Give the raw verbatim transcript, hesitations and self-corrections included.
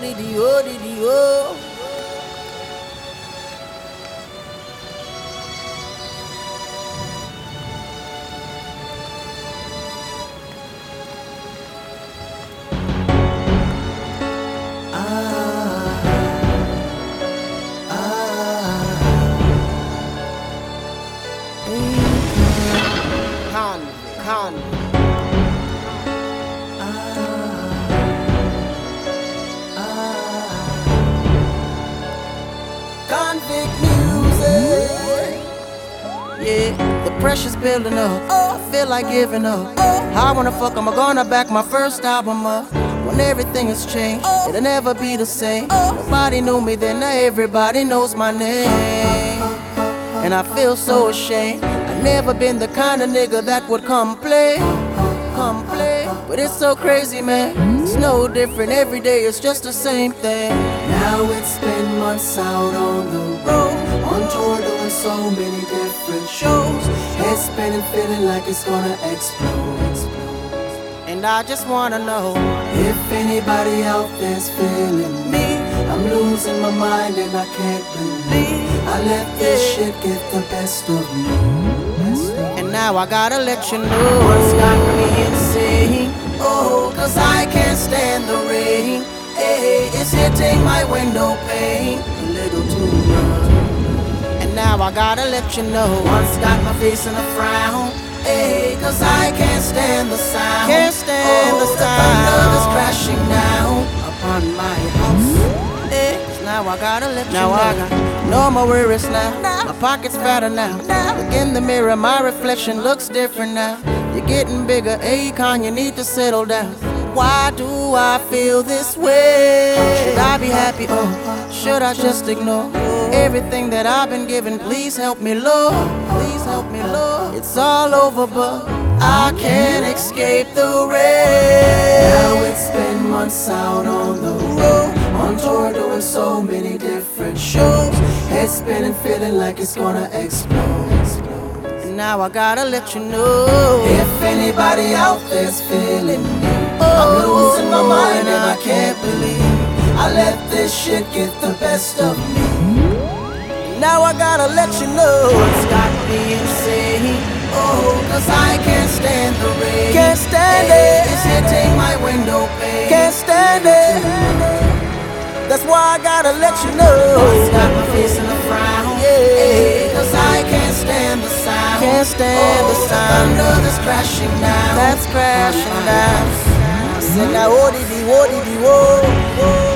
did he, oh, did he, oh. Con, con. Convict music. Yeah, the pressure's building up. I feel like giving up. I wanna fuck, I'm gonna back my first album up. When everything has changed, it'll never be the same. Nobody knew me then, now everybody knows my name. And I feel so ashamed. I never been the kind of nigga that would come play, come play. But it's so crazy, man. It's no different. Every day it's just the same thing. Now it's been months out on the road, on tour doing so many different shows. Head spinning, feeling like it's gonna explode, explode. And I just wanna know if anybody out there's feeling me. I'm losing my mind and I can't believe I let this shit get the best of me. And now I gotta let you know what's got me insane. Oh, cause I can't stand the rain. Hey, it's hitting my window pane a little too much. And now I gotta let you know what's got my face in a frown. Hey, cause I can't stand the sound. Can't stand Oh, the the sound. thunder is crashing down upon my house. Hey, now I gotta let you now know. I got no more worries now. My pocket's fatter now. Look in the mirror, my reflection looks different now. You're getting bigger, Akon, you need to settle down. Why do I feel this way? Should I be happy or should I just ignore everything that I've been given? Please help me, Lord. Please help me, Lord. It's all over, but I can't escape the rain. Now it's been months out on the road, on tour doing so many different shows. Head spinning, feeling like it's gonna explode, explode. And now I gotta let you know if anybody out there's feeling me. I'm losing my mind and I can't believe I let this shit get the best of me. Now I gotta let you know it's got me insane. Oh, cause I can't stand the rain. Can't stand Hey, it. It's hitting my window pane. Can't stand it. That's why I gotta let you know it's got my face in a frown. Hey, cause I can't stand the sound. Can't stand oh, the sound. The thunder that's crashing down. That's crashing down. I said now, oh, did he, oh, did he, whoa, whoa.